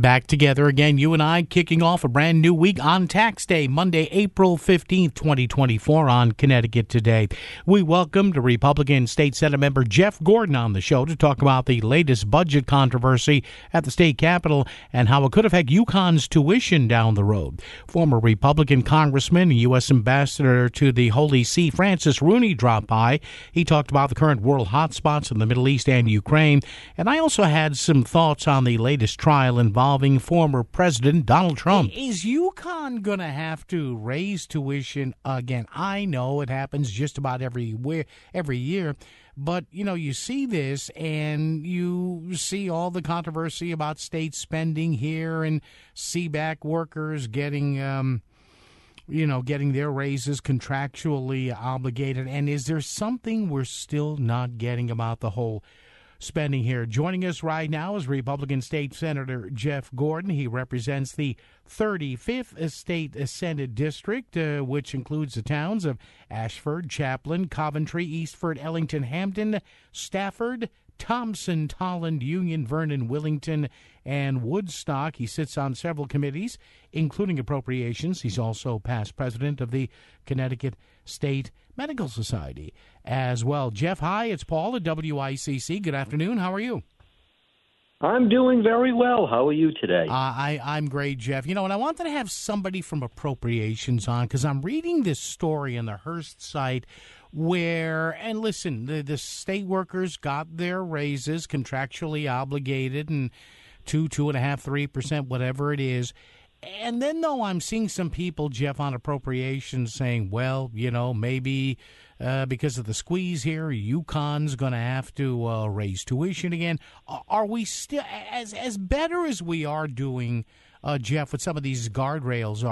Back together again, you and I, kicking off a brand new week on Tax Day, Monday, April 15th, 2024 on Connecticut Today. We welcomed Republican State Senate member Jeff Gordon on the show to talk about the latest budget controversy at the state capitol and how it could affect UConn's tuition down the road. Former Republican Congressman and U.S. Ambassador to the Holy See, Francis Rooney, dropped by. He talked about the current world hotspots in the Middle East and Ukraine, and I also had some thoughts on the latest trial involving former President Donald Trump. Is UConn going to have to raise tuition again? I know it happens just about every year, but, you see this and you see all the controversy about state spending here and CBAC workers getting their raises contractually obligated. And is there something we're still not getting about the whole spending here? Joining us right now is Republican State Senator Jeff Gordon. He represents the 35th State Senate District, which includes the towns of Ashford, Chaplin, Coventry, Eastford, Ellington, Hampton, Stafford, Thompson, Tolland, Union, Vernon, Willington, and Woodstock. He sits on several committees, including appropriations. He's also past president of the Connecticut State Medical Society as well. Jeff, hi, it's Paul at WICC. Good afternoon. How are you? I'm doing very well. How are you today? I'm great, Jeff. And I wanted to have somebody from appropriations on because I'm reading this story on the Hearst site where, and listen, the state workers got their raises contractually obligated and 2.5%, 3%, whatever it is. And then, though, I'm seeing some people, Jeff, on appropriations saying, well, maybe because of the squeeze here, UConn's going to have to raise tuition again. Are we still, as better as we are doing, Jeff, with some of these guardrails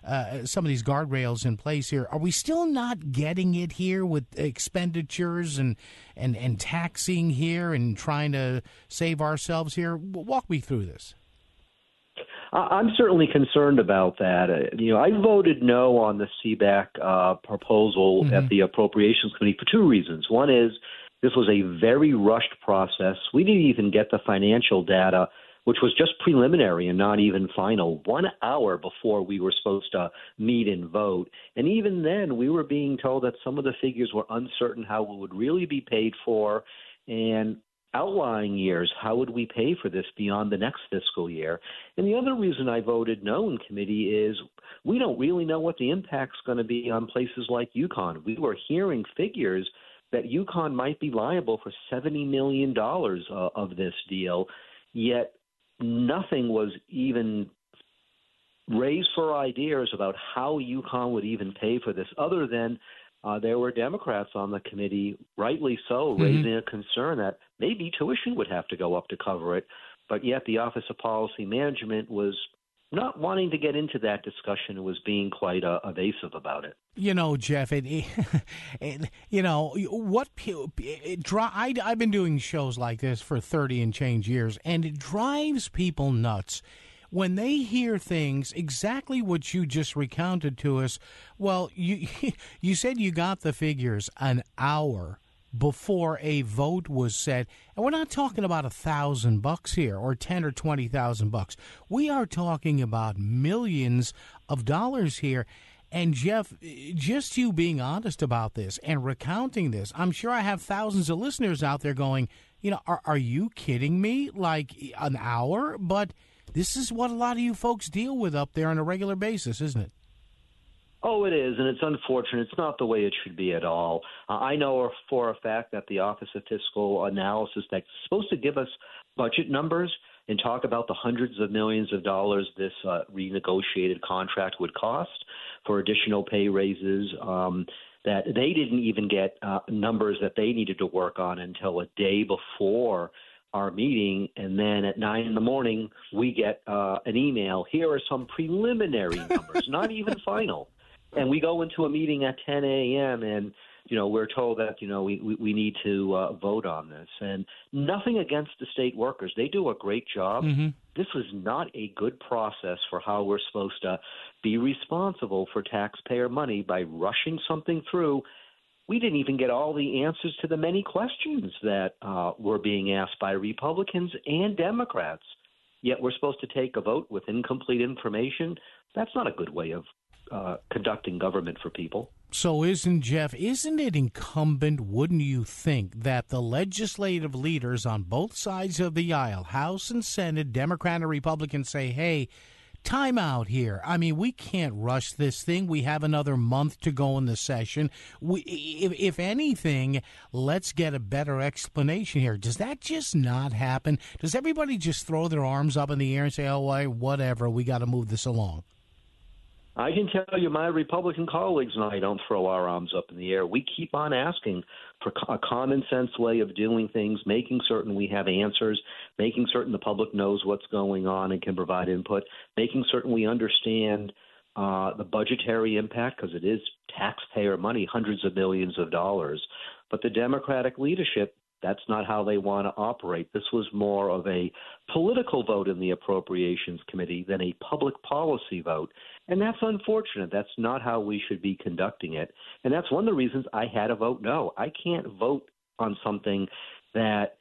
in place here, are we still not getting it here with expenditures and taxing here and trying to save ourselves here? Walk me through this. I'm certainly concerned about that. I voted no on the CBAC proposal at the Appropriations Committee for two reasons. One is this was a very rushed process. We didn't even get the financial data, which was just preliminary and not even final, 1 hour before we were supposed to meet and vote. And even then, we were being told that some of the figures were uncertain how it would really be paid for, and outlying years, how would we pay for this beyond the next fiscal year? And the other reason I voted no in committee is we don't really know what the impact's going to be on places like UConn. We were hearing figures that UConn might be liable for $70 million of this deal, yet nothing was even raised for ideas about how UConn would even pay for this, other than there were Democrats on the committee, rightly so, raising a concern that maybe tuition would have to go up to cover it. But yet the Office of Policy Management was not wanting to get into that discussion and was being quite evasive about it. Jeff, I've been doing shows like this for 30 and change years, and it drives people nuts when they hear things exactly what you just recounted to us. Well, you said you got the figures an hour before a vote was set, and we're not talking about $1,000 here or $10,000 or $20,000. We are talking about millions of dollars here. And Jeff, just you being honest about this and recounting this, I'm sure I have thousands of listeners out there going, are you kidding me? Like an hour? But this is what a lot of you folks deal with up there on a regular basis, isn't it? Oh, it is, and it's unfortunate. It's not the way it should be at all. I know for a fact that the Office of Fiscal Analysis that's supposed to give us budget numbers and talk about the hundreds of millions of dollars this renegotiated contract would cost for additional pay raises, that they didn't even get numbers that they needed to work on until a day before our meeting, and then at 9 a.m, we get an email. Here are some preliminary numbers, not even final. And we go into a meeting at 10 a.m. and we're told that we need to vote on this. And nothing against the state workers; they do a great job. This was not a good process for how we're supposed to be responsible for taxpayer money by rushing something through. We didn't even get all the answers to the many questions that were being asked by Republicans and Democrats. yet we're supposed to take a vote with incomplete information. That's not a good way of conducting government for people. So isn't it incumbent, wouldn't you think, that the legislative leaders on both sides of the aisle, House and Senate, Democrat and Republican, say, hey, time out here. I mean, we can't rush this thing. We have another month to go in the session. If anything, let's get a better explanation here. Does that just not happen? Does everybody just throw their arms up in the air and say, oh, whatever, we got to move this along? I can tell you my Republican colleagues and I don't throw our arms up in the air. We keep on asking for a common sense way of doing things, making certain we have answers, making certain the public knows what's going on and can provide input, making certain we understand the budgetary impact, because it is taxpayer money, hundreds of millions of dollars. But the Democratic leadership, that's not how they want to operate. This was more of a political vote in the Appropriations Committee than a public policy vote. And that's unfortunate. That's not how we should be conducting it. And that's one of the reasons I had to vote no. I can't vote on something that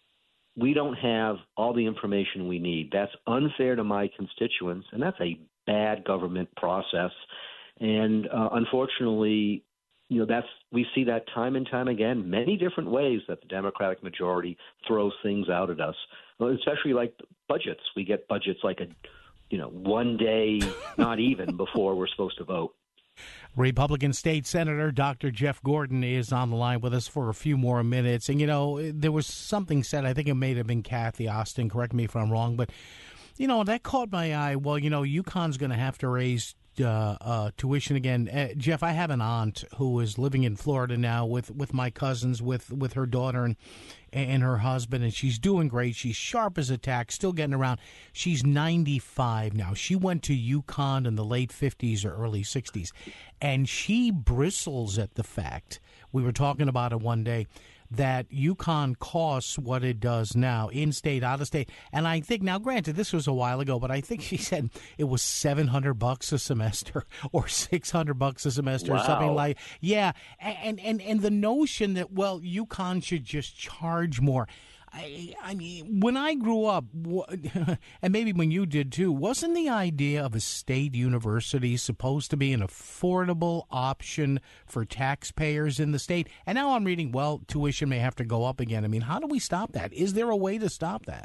we don't have all the information we need. That's unfair to my constituents, and that's a bad government process. And unfortunately, we see that time and time again, many different ways that the Democratic majority throws things out at us, especially like budgets. We get budgets like one day, not even before we're supposed to vote. Republican State Senator Dr. Jeff Gordon is on the line with us for a few more minutes. And, there was something said, I think it may have been Kathy Austin, correct me if I'm wrong, but, that caught my eye. Well, UConn's going to have to raise tuition again. Jeff, I have an aunt who is living in Florida now with my cousins, with her daughter and her husband, and she's doing great. She's sharp as a tack, still getting around. She's 95 now. She went to UConn in the late 50s or early 60s, and she bristles at the fact, we were talking about it one day, that UConn costs what it does now, in-state, out-of-state. And I think, now granted, this was a while ago, but I think she said it was $700 a semester or $600 a semester or something like. Yeah, and the notion that, well, UConn should just charge more. I mean, when I grew up, and maybe when you did too, wasn't the idea of a state university supposed to be an affordable option for taxpayers in the state? And now I'm reading, well, tuition may have to go up again. I mean, how do we stop that? Is there a way to stop that?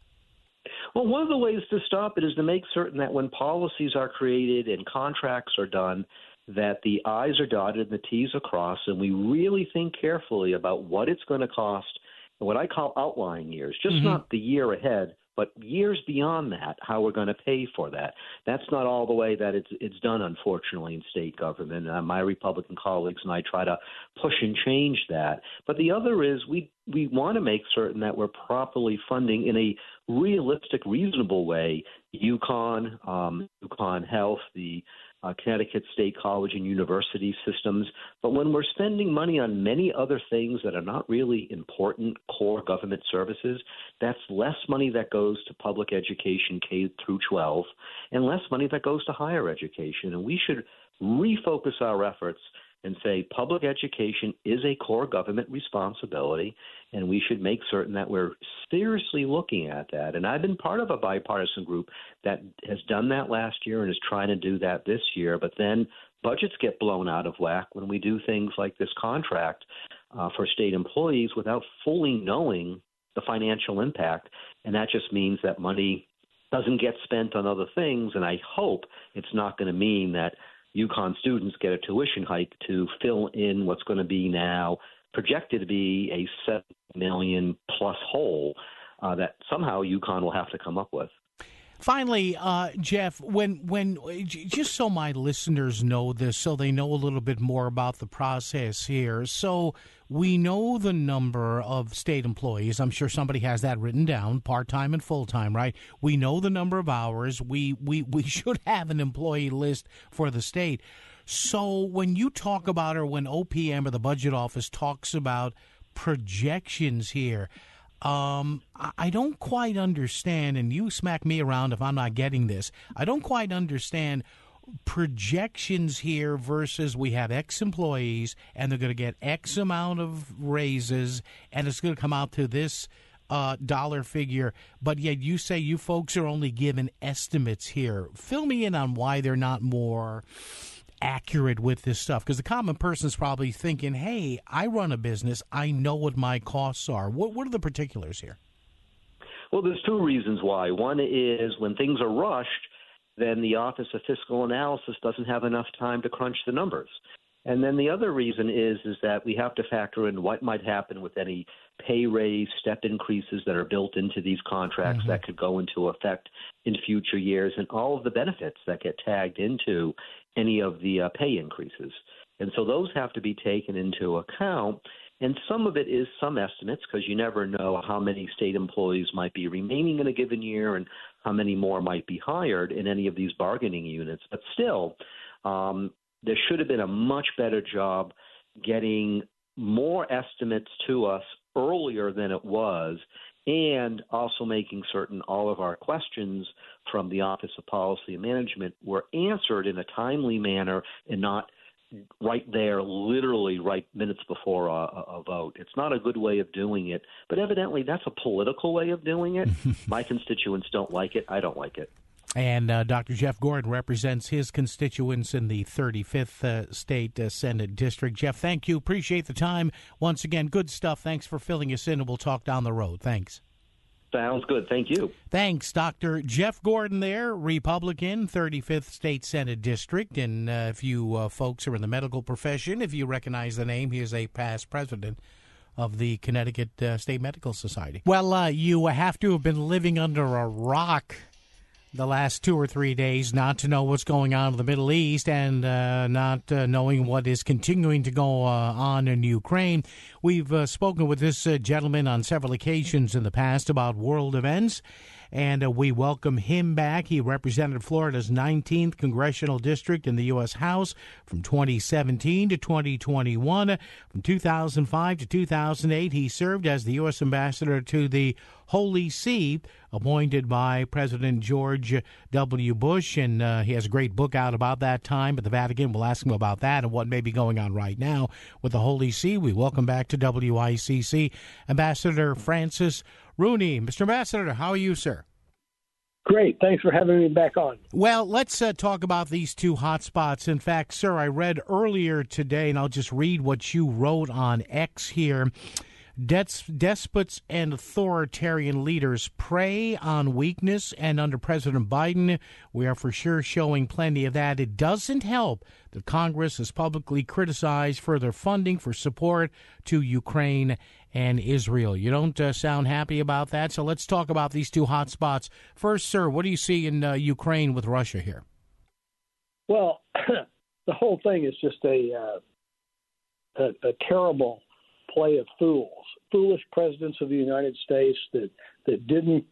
Well, one of the ways to stop it is to make certain that when policies are created and contracts are done, that the I's are dotted and the T's are crossed, and we really think carefully about what it's going to cost, what I call outlying years, just not the year ahead, but years beyond that, how we're going to pay for that. That's not all the way that it's done, unfortunately, in state government. My Republican colleagues and I try to push and change that. But the other is we want to make certain that we're properly funding in a realistic, reasonable way UConn, UConn Health, the Connecticut State College and University systems. But when we're spending money on many other things that are not really important core government services, that's less money that goes to public education K through 12 and less money that goes to higher education. And we should refocus our efforts and say public education is a core government responsibility, and we should make certain that we're seriously looking at that. And I've been part of a bipartisan group that has done that last year and is trying to do that this year, but then budgets get blown out of whack when we do things like this contract for state employees without fully knowing the financial impact, and that just means that money doesn't get spent on other things, and I hope it's not going to mean that UConn students get a tuition hike to fill in what's going to be now projected to be a $7 million plus hole that somehow UConn will have to come up with. Finally, Jeff, when just so my listeners know this, so they know a little bit more about the process here. So we know the number of state employees. I'm sure somebody has that written down, part-time and full-time, right? We know the number of hours. We should have an employee list for the state. So when you talk about, or when OPM or the budget office talks about projections here, I don't quite understand, and you smack me around if I'm not getting this. I don't quite understand projections here versus we have X employees and they're going to get X amount of raises and it's going to come out to this dollar figure, but yet you say you folks are only given estimates here. Fill me in on why they're not more accurate with this stuff, because the common person is probably thinking, hey, I run a business, I know what my costs are. What are the particulars here? Well, there's two reasons why. One is when things are rushed, then the Office of Fiscal Analysis doesn't have enough time to crunch the numbers. And then the other reason is that we have to factor in what might happen with any pay raise, step increases that are built into these contracts that could go into effect in future years, and all of the benefits that get tagged into any of the pay increases. And so those have to be taken into account. And some of it is some estimates, because you never know how many state employees might be remaining in a given year and how many more might be hired in any of these bargaining units. But still, there should have been a much better job getting more estimates to us earlier than it was, and also making certain all of our questions from the Office of Policy and Management were answered in a timely manner and not right there, literally right minutes before a vote. It's not a good way of doing it, but evidently that's a political way of doing it. My constituents don't like it. I don't like it. And Dr. Jeff Gordon represents his constituents in the 35th State Senate District. Jeff, thank you. Appreciate the time. Once again, good stuff. Thanks for filling us in, and we'll talk down the road. Thanks. Sounds good. Thank you. Thanks, Dr. Jeff Gordon there, Republican, 35th State Senate District. And if you folks are in the medical profession, if you recognize the name, he is a past president of the Connecticut State Medical Society. Well, you have to have been living under a rock the last 2 or 3 days not to know what's going on in the Middle East and not knowing what is continuing to go on in Ukraine. We've spoken with this gentleman on several occasions in the past about world events, and we welcome him back. He represented Florida's 19th Congressional District in the U.S. House from 2017 to 2021. From 2005 to 2008, he served as the U.S. Ambassador to the Holy See, appointed by President George W. Bush, and he has a great book out about that time at the Vatican. We'll ask him about that and what may be going on right now with the Holy See. We welcome back to WICC Ambassador Francis Rooney. Mr. Ambassador, how are you, sir? Great. Thanks for having me back on. Well, let's talk about these two hotspots. In fact, sir, I read earlier today, and I'll just read what you wrote on X here. Despots and authoritarian leaders prey on weakness, and under President Biden, we are for sure showing plenty of that. It doesn't help that Congress has publicly criticized further funding for support to Ukraine and Israel. You don't sound happy about that, so let's talk about these two hot spots. First, sir, what do you see in Ukraine with Russia here? Well, the whole thing is just a terrible play of foolish presidents of the United States that didn't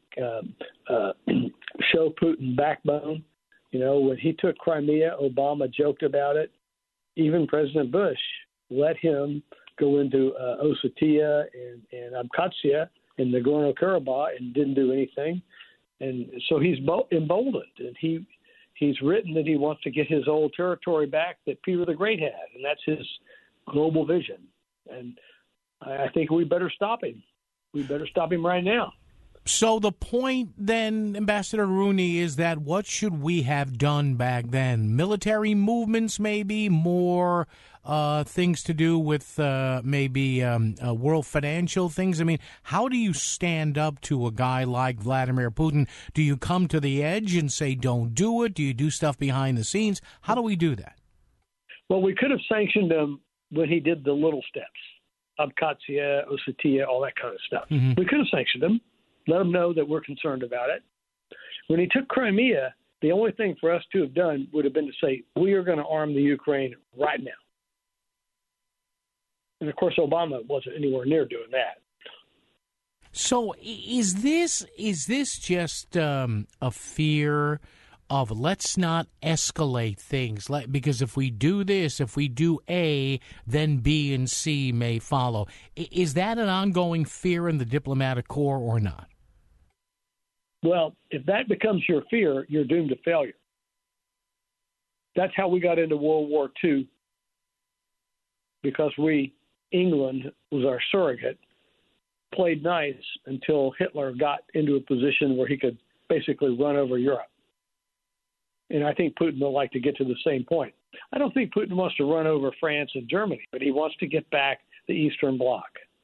show Putin backbone. You know, when he took Crimea, Obama joked about it. Even President Bush let him go into Ossetia and Abkhazia in Nagorno-Karabakh and didn't do anything. And so he's emboldened, and he's written that he wants to get his old territory back that Peter the Great had, and that's his global vision. And I think we better stop him. We better stop him right now. So the point then, Ambassador Rooney, is that what should we have done back then? Military movements, maybe more things to do with maybe world financial things? I mean, how do you stand up to a guy like Vladimir Putin? Do you come to the edge and say, don't do it? Do you do stuff behind the scenes? How do we do that? Well, we could have sanctioned him when he did the little steps. Abkhazia, Ossetia, all that kind of stuff. Mm-hmm. We could have sanctioned him, let him know that we're concerned about it. When he took Crimea, the only thing for us to have done would have been to say, we are going to arm the Ukraine right now. And, of course, Obama wasn't anywhere near doing that. So is this just a fear of let's not escalate things, because if we do this, if we do A, then B and C may follow. Is that an ongoing fear in the diplomatic corps or not? Well, if that becomes your fear, you're doomed to failure. That's how we got into World War II, because England was our surrogate. played nice until Hitler got into a position where he could basically run over Europe. And I think Putin would like to get to the same point. I don't think Putin wants to run over France and Germany, but he wants to get back the Eastern Bloc.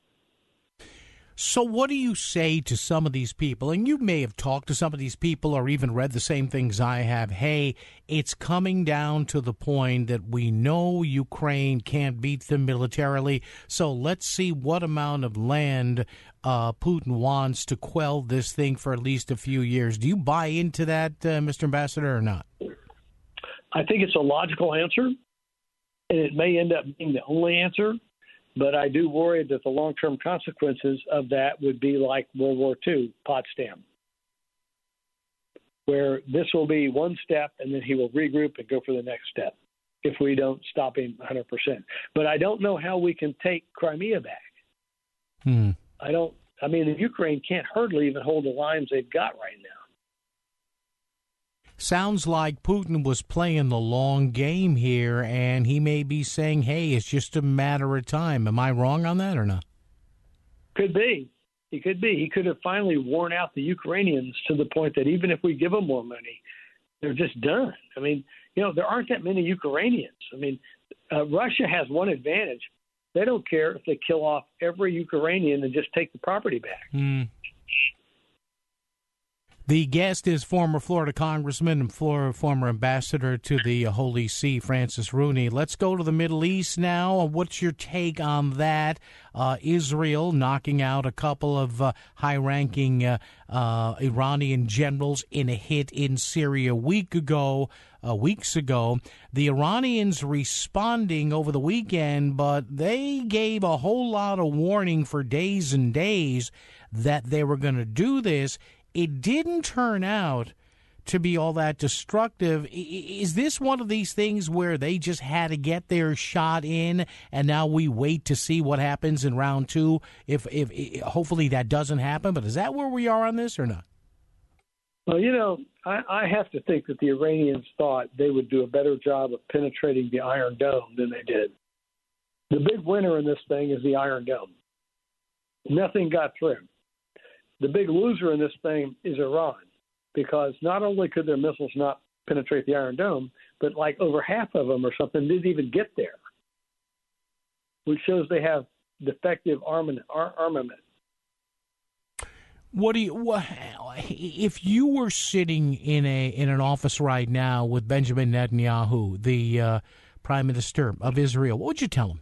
So what do you say to some of these people? And you may have talked to some of these people or even read the same things I have. Hey, it's coming down to the point that we know Ukraine can't beat them militarily, so let's see what amount of land Putin wants to quell this thing for at least a few years. Do you buy into that, Mr. Ambassador, or not? I think it's a logical answer, and it may end up being the only answer. But I do worry that the long-term consequences of that would be like World War II, Potsdam, where this will be one step and then he will regroup and go for the next step if we don't stop him 100%. But I don't know how we can take Crimea back. I mean, the Ukraine can't hardly even hold the lines they've got right now. Sounds like Putin was playing the long game here, and he may be saying, hey, it's just a matter of time. Am I wrong on that or not? Could be. He could be. He could have finally worn out the Ukrainians to the point that even if we give them more money, they're just done. I mean, there aren't that many Ukrainians. I mean, Russia has one advantage. They don't care if they kill off every Ukrainian and just take the property back. The guest is former Florida Congressman and former ambassador to the Holy See, Francis Rooney. Let's go to the Middle East now. What's your take on that? Israel knocking out a couple of high-ranking Iranian generals in a hit in Syria weeks ago. The Iranians responding over the weekend, but they gave a whole lot of warning for days and days that they were going to do this. It didn't turn out to be all that destructive. Is this one of these things where they just had to get their shot in, and now we wait to see what happens in round two? If hopefully that doesn't happen, but is that where we are on this or not? Well, I have to think that the Iranians thought they would do a better job of penetrating the Iron Dome than they did. The big winner in this thing is the Iron Dome. Nothing got through. The big loser in this thing is Iran, because not only could their missiles not penetrate the Iron Dome, but like over half of them or something didn't even get there, which shows they have defective armament. If you were sitting in an office right now with Benjamin Netanyahu, the Prime Minister of Israel, what would you tell him?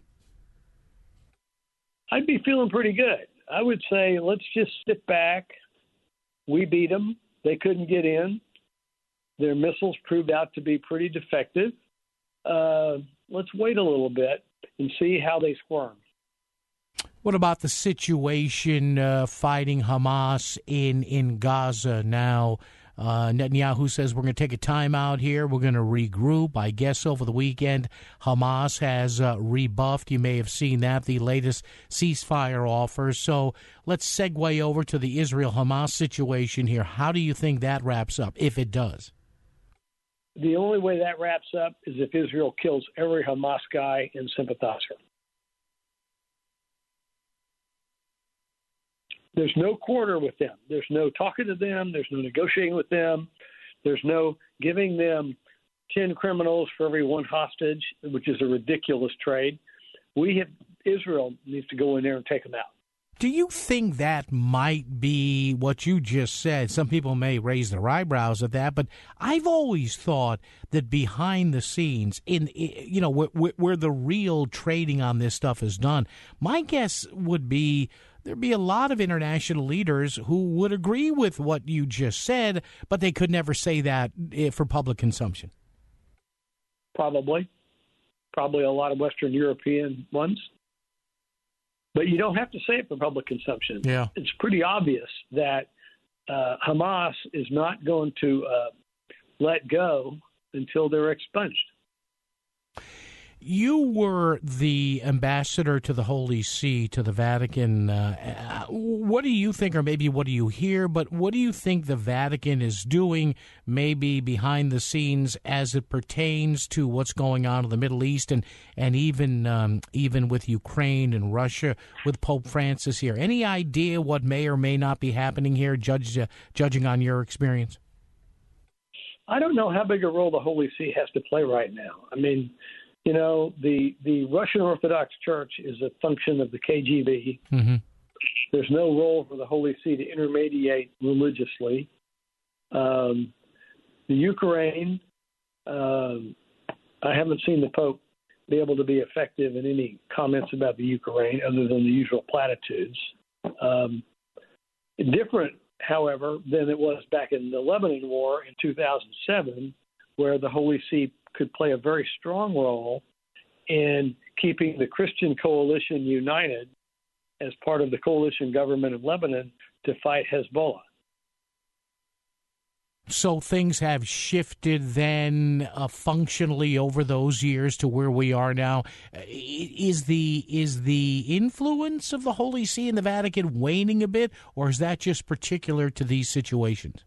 I'd be feeling pretty good. I would say, let's just sit back. We beat them. They couldn't get in. Their missiles proved out to be pretty defective. Let's wait a little bit and see how they squirm. What about the situation fighting Hamas in Gaza now? Netanyahu says we're going to take a timeout here. We're going to regroup. I guess over the weekend, Hamas has rebuffed. You may have seen that, the latest ceasefire offer. So let's segue over to the Israel-Hamas situation here. How do you think that wraps up, if it does? The only way that wraps up is if Israel kills every Hamas guy and sympathizer. There's no quarter with them. There's no talking to them. There's no negotiating with them. There's no giving them 10 criminals for every one hostage, which is a ridiculous trade. Israel needs to go in there and take them out. Do you think that might be what you just said? Some people may raise their eyebrows at that, but I've always thought that behind the scenes, where the real trading on this stuff is done, my guess would be there'd be a lot of international leaders who would agree with what you just said, but they could never say that for public consumption. Probably a lot of Western European ones. But you don't have to say it for public consumption. Yeah. It's pretty obvious that Hamas is not going to let go until they're expunged. You were the ambassador to the Holy See, to the Vatican. What do you think, or maybe what do you hear, but what do you think the Vatican is doing, maybe behind the scenes, as it pertains to what's going on in the Middle East and even with Ukraine and Russia, with Pope Francis here? Any idea what may or may not be happening here, judging on your experience? I don't know how big a role the Holy See has to play right now. I mean, the Russian Orthodox Church is a function of the KGB. Mm-hmm. There's no role for the Holy See to intermediate religiously. The Ukraine, I haven't seen the Pope be able to be effective in any comments about the Ukraine other than the usual platitudes. Different, however, than it was back in the Lebanon War in 2007, where the Holy See could play a very strong role in keeping the Christian coalition united as part of the coalition government of Lebanon to fight Hezbollah. So things have shifted then functionally over those years to where we are now. Is the influence of the Holy See in the Vatican waning a bit, or is that just particular to these situations?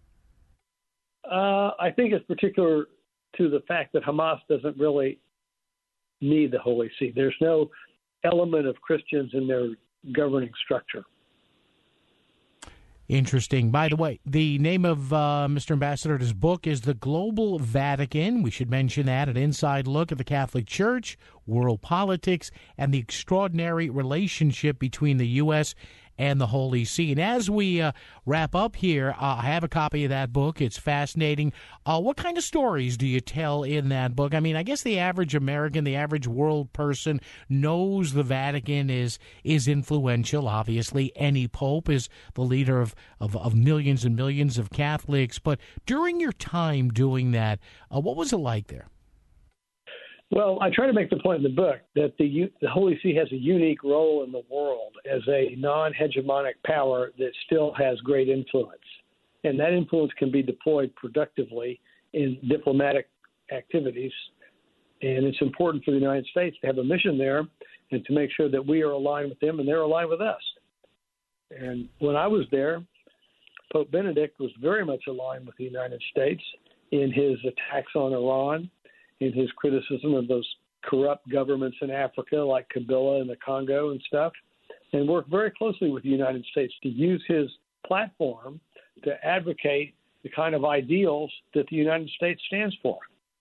I think it's particular to the fact that Hamas doesn't really need the Holy See. There's no element of Christians in their governing structure. Interesting. By the way, the name of Mr. Ambassador's book is The Global Vatican. We should mention that, an inside look at the Catholic Church, world politics, and the extraordinary relationship between the U.S. and the Holy See. And as we wrap up here, I have a copy of that book. It's fascinating. What kind of stories do you tell in that book? I mean, I guess the average American, the average world person knows the Vatican is influential. Obviously, any pope is the leader of millions and millions of Catholics. But during your time doing that, what was it like there? Well, I try to make the point in the book that the Holy See has a unique role in the world as a non-hegemonic power that still has great influence. And that influence can be deployed productively in diplomatic activities. And it's important for the United States to have a mission there and to make sure that we are aligned with them and they're aligned with us. And when I was there, Pope Benedict was very much aligned with the United States in his attacks on Iran, in his criticism of those corrupt governments in Africa like Kabila and the Congo and stuff, and worked very closely with the United States to use his platform to advocate the kind of ideals that the United States stands for.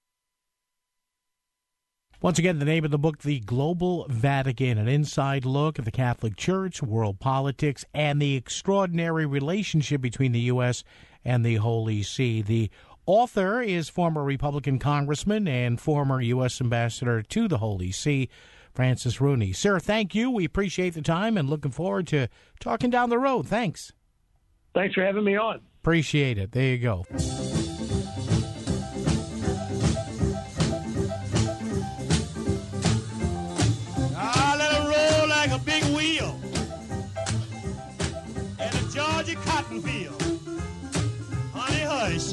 Once again, the name of the book, The Global Vatican, an inside look at the Catholic Church, world politics, and the extraordinary relationship between the U.S. and the Holy See. The author is former Republican congressman and former U.S. ambassador to the Holy See, Francis Rooney. Sir, thank you. We appreciate the time and looking forward to talking down the road. Thanks. Thanks for having me on. Appreciate it. There you go. I let it roll like a big wheel in a Georgia cotton field. Honey, hush.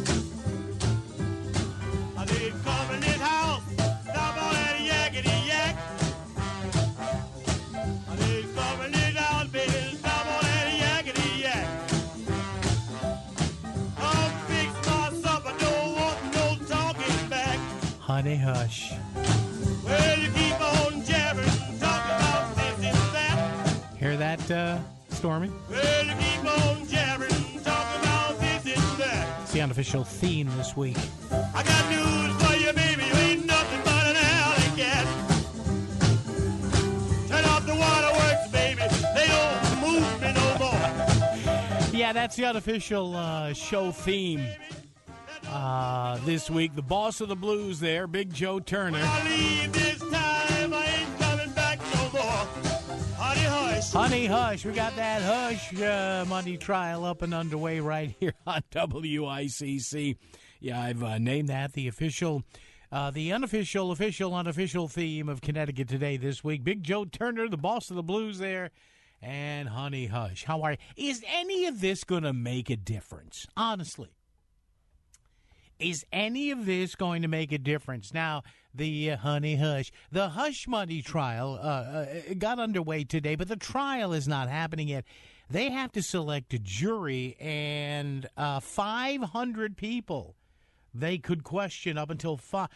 I did come in this house, stop on that yakety yak. I did come in this house, baby, stop on that yakety yak. I'll fix my supper, don't want no talking back. Honey, hush. Well, you keep on jabbering, talking about this and that. Hear that, Stormy? Well, you keep on jabbering, talking about this and that. It's the unofficial theme this week. I got news for you, baby. You ain't nothing but an alley cat. Turn off the waterworks, baby. They don't move me no more. Yeah, that's the unofficial show theme this week. The boss of the blues there, Big Joe Turner. I leave this time. I ain't coming back no more. Honey, hush. Honey, hush. We got that hush money trial up and underway right here on WICC. Yeah, I've named that the official, the unofficial theme of Connecticut Today this week. Big Joe Turner, the boss of the blues there, and Honey Hush. How are you? Is any of this going to make a difference? Honestly. Is any of this going to make a difference? Now, the the hush money trial got underway today, but the trial is not happening yet. They have to select a jury and 500 people. They could question up to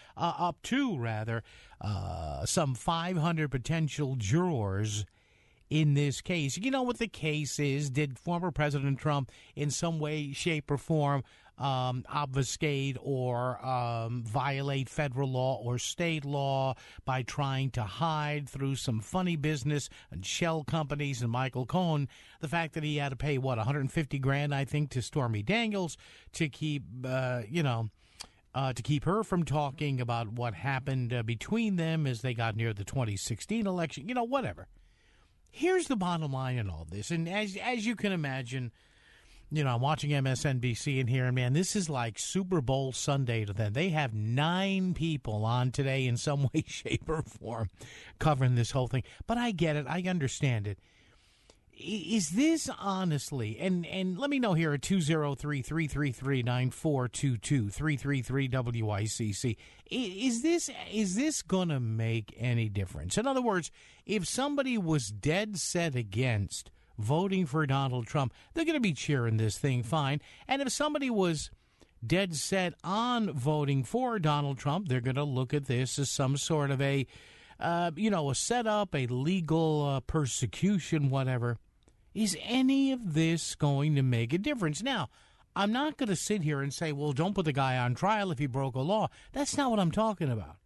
some 500 potential jurors in this case. You know what the case is? Did former President Trump in some way, shape, or form obfuscate or violate federal law or state law by trying to hide through some funny business and shell companies and Michael Cohen the fact that he had to pay, $150,000, I think, to Stormy Daniels to keep, to keep her from talking about what happened between them as they got near the 2016 election, whatever. Here's the bottom line in all this. And as you can imagine, I'm watching MSNBC in here, and, man, this is like Super Bowl Sunday to them. They have 9 people on today in some way, shape, or form covering this whole thing. But I get it. I understand it. Is this honestly, and let me know here at 203-333-9422, 333-WICC, is this going to make any difference? In other words, if somebody was dead set against voting for Donald Trump, they're going to be cheering this thing fine. And if somebody was dead set on voting for Donald Trump, they're going to look at this as some sort of a setup, a legal persecution, whatever. Is any of this going to make a difference? Now, I'm not going to sit here and say, well, don't put the guy on trial if he broke a law. That's not what I'm talking about.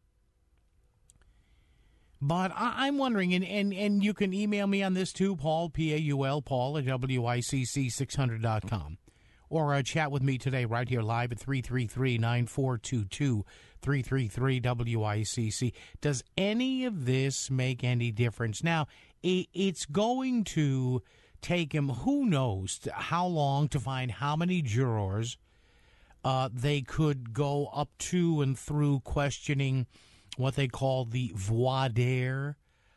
But I'm wondering, and you can email me on this too, Paul, P-A-U-L, Paul at WICC600.com. Or chat with me today right here live at 333-9422, 333-WICC. Does any of this make any difference? Now, it's going to take him who knows how long to find how many jurors they could go up to and through questioning what they call the voir dire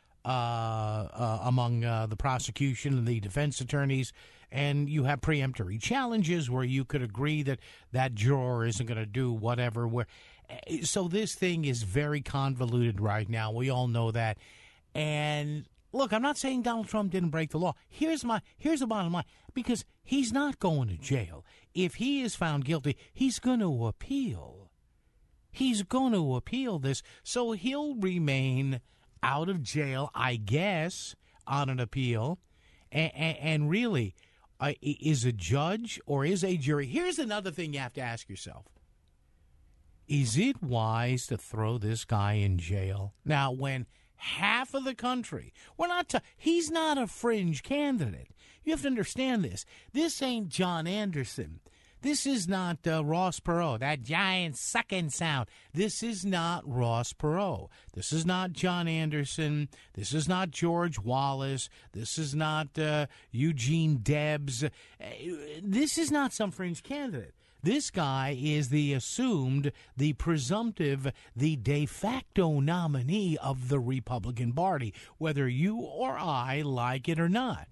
among the prosecution and the defense attorneys. And you have preemptory challenges where you could agree that that juror isn't going to do whatever. So this thing is very convoluted right now. We all know that. And look, I'm not saying Donald Trump didn't break the law. Here's the bottom line. Because he's not going to jail. If he is found guilty, he's going to appeal. He's going to appeal this. So he'll remain out of jail, I guess, on an appeal. And really, is a judge or is a jury? Here's another thing you have to ask yourself. Is it wise to throw this guy in jail? Now, when half of the country, he's not a fringe candidate. You have to understand this. This ain't John Anderson. This is not Ross Perot, that giant sucking sound. This is not Ross Perot. This is not John Anderson. This is not George Wallace. This is not Eugene Debs. This is not some fringe candidate. This guy is the assumed, the presumptive, the de facto nominee of the Republican Party, whether you or I like it or not.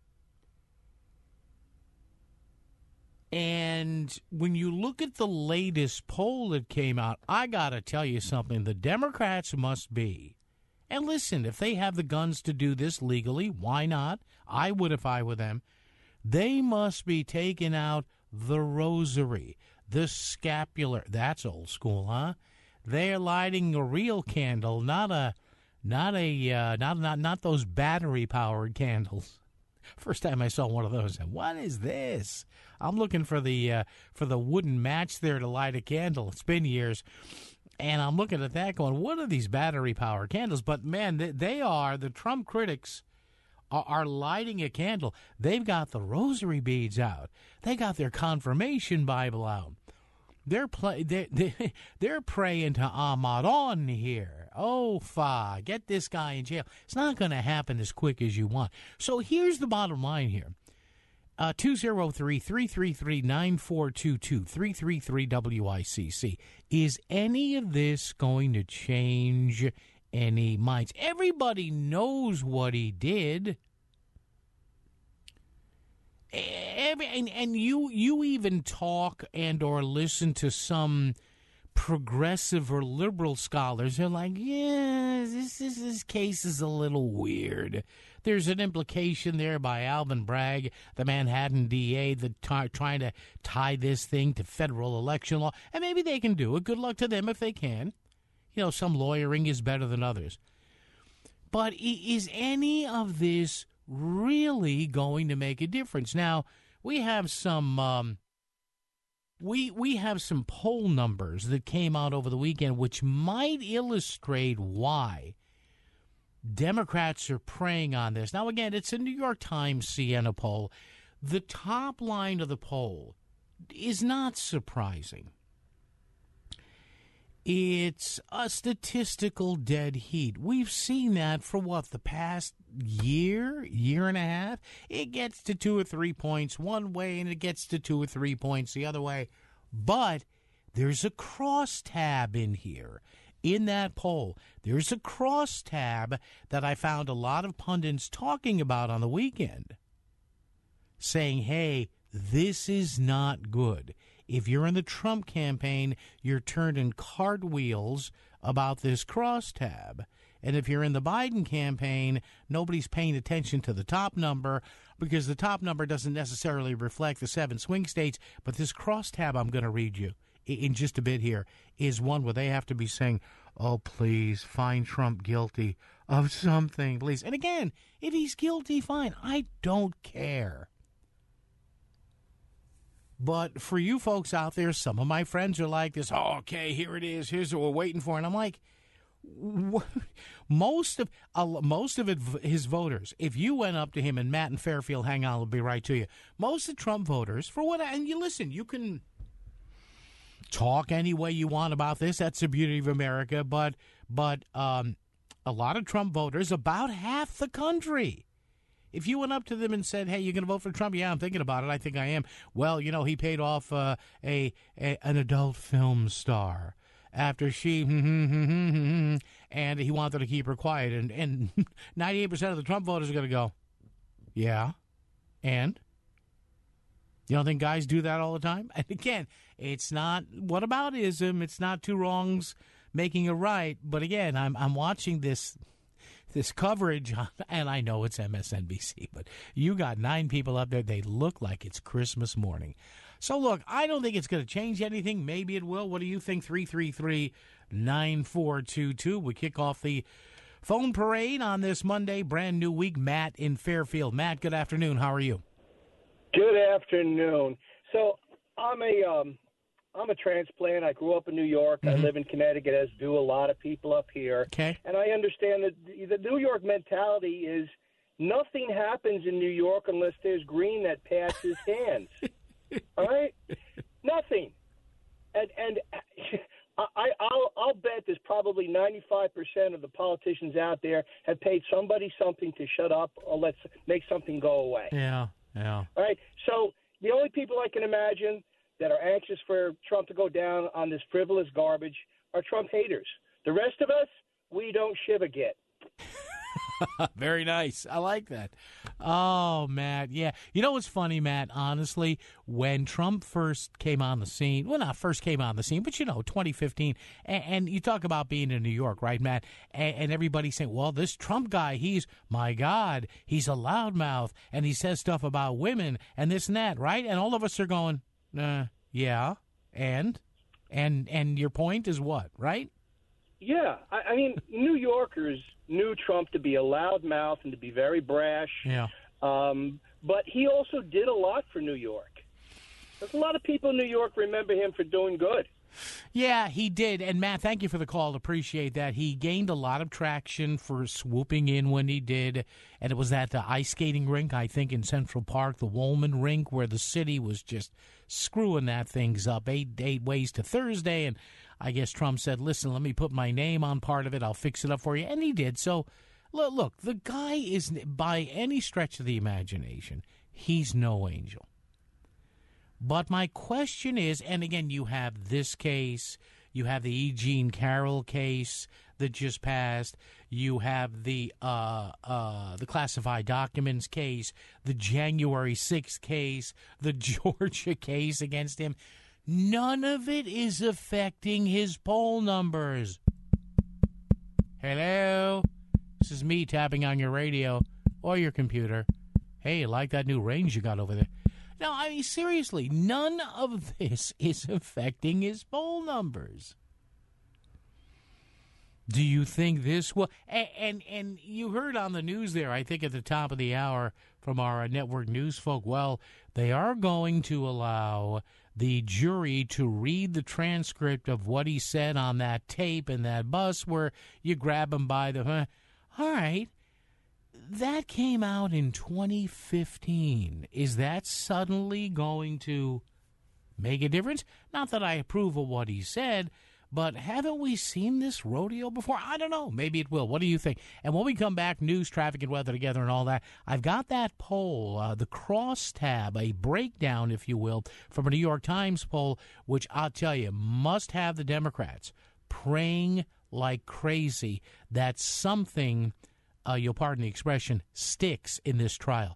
And when you look at the latest poll that came out, I got to tell you something. The Democrats must be. And listen, if they have the guns to do this legally, why not? I would if I were them. They must be taking out the rosary, the scapular. That's old school, huh? They're lighting a real candle, not those battery-powered candles. First time I saw one of those, what is this? I'm looking for the wooden match there to light a candle. It's been years, and I'm looking at that going, what are these battery-powered candles? But, man, they are, the Trump critics are lighting a candle. They've got the rosary beads out. They got their confirmation Bible out. They're praying to Ahmad here. Oh, get this guy in jail. It's not going to happen as quick as you want. So here's the bottom line here. 203-333-9422, 333-WICC. Is any of this going to change any minds? Everybody knows what he did. And you even talk and or listen to some progressive or liberal scholars. They're like, yeah, this case is a little weird. There's an implication there by Alvin Bragg, the Manhattan DA, that trying to tie this thing to federal election law. And maybe they can do it. Good luck to them if they can. You know, some lawyering is better than others. But is any of this really going to make a difference? Now, we have some we have some poll numbers that came out over the weekend which might illustrate why Democrats are preying on this. Now, again, it's a New York Times Siena poll. The top line of the poll is not surprising. It's a statistical dead heat. We've seen that for the past year and a half. It gets to 2 or 3 points one way, and it gets to 2 or 3 points the other way. But there's a crosstab in here. In that poll, there's a crosstab that I found a lot of pundits talking about on the weekend, saying, hey, this is not good. If you're in the Trump campaign, you're turning cartwheels about this crosstab. And if you're in the Biden campaign, nobody's paying attention to the top number because the top number doesn't necessarily reflect the 7 swing states. But this crosstab I'm going to read you in just a bit here is one where they have to be saying, oh, please, find Trump guilty of something, please. And again, if he's guilty, fine. I don't care. But for you folks out there, some of my friends are like this, oh, okay, here it is. Here's what we're waiting for. And I'm like, most of his voters, if you went up to him, and Matt and Fairfield, hang on, I'll be right to you. Most of Trump voters, and you listen, you can talk any way you want about this. That's the beauty of America. But a lot of Trump voters, about half the country, if you went up to them and said, hey, you're going to vote for Trump? Yeah, I'm thinking about it. I think I am. Well, you know, he paid off an adult film star after she, and he wanted to keep her quiet. And 98% of the Trump voters are going to go, yeah, and? You don't think guys do that all the time? And again, it's not whataboutism. It's not two wrongs making a right. But again, I'm watching this coverage, and I know it's MSNBC, but you got 9 people up there. They look like it's Christmas morning. So, look, I don't think it's going to change anything. Maybe it will. What do you think? 333-9422. We kick off the phone parade on this Monday, brand new week. Matt in Fairfield. Matt, good afternoon. How are you? Good afternoon. So I'm a transplant. I grew up in New York. I live in Connecticut, as do a lot of people up here. Okay. And I understand that the New York mentality is nothing happens in New York unless there's green that passes hands. All right? Nothing. And I'll bet there's probably 95% of the politicians out there have paid somebody something to shut up or let's make something go away. Yeah. All right? So the only people I can imagine that are anxious for Trump to go down on this frivolous garbage are Trump haters. The rest of us, we don't shiv a git. Very nice. I like that. Oh, Matt. Yeah. You know what's funny, Matt? Honestly, when Trump first came on the scene, well, not first came on the scene, but, 2015, and you talk about being in New York, right, Matt? And everybody's saying, well, this Trump guy, my God, he's a loudmouth, and he says stuff about women and this and that, right? And all of us are going, yeah, and your point is what, right? Yeah, I mean, New Yorkers knew Trump to be a loudmouth and to be very brash. Yeah. But he also did a lot for New York. There's a lot of people in New York remember him for doing good. Yeah, he did. And, Matt, thank you for the call. Appreciate that. He gained a lot of traction for swooping in when he did. And it was at the ice skating rink, I think, in Central Park, the Woolman rink, where the city was just screwing that things up 8 ways to Thursday. And I guess Trump said, listen, let me put my name on part of it. I'll fix it up for you. And he did. So, look, the guy is, by any stretch of the imagination, he's no angel. But my question is, and again, you have this case, You have the E. Jean Carroll case that just passed. You have the classified documents case, the January 6th case, the Georgia case against him. None of it is affecting his poll numbers. Hello? This is me tapping on your radio or your computer. Hey, you like that new range you got over there? No, I mean, seriously, none of this is affecting his poll numbers. Do you think this will... And you heard on the news there, I think at the top of the hour from our network news folk, well, they are going to allow the jury to read the transcript of what he said on that tape in that bus where you grab him by the... All right. That came out in 2015. Is that suddenly going to make a difference? Not that I approve of what he said, but haven't we seen this rodeo before? I don't know. Maybe it will. What do you think? And when we come back, news, traffic, and weather together and all that, I've got that poll, the crosstab, a breakdown, if you will, from a New York Times poll, which I'll tell you, must have the Democrats praying like crazy that something... you'll pardon the expression, sticks in this trial.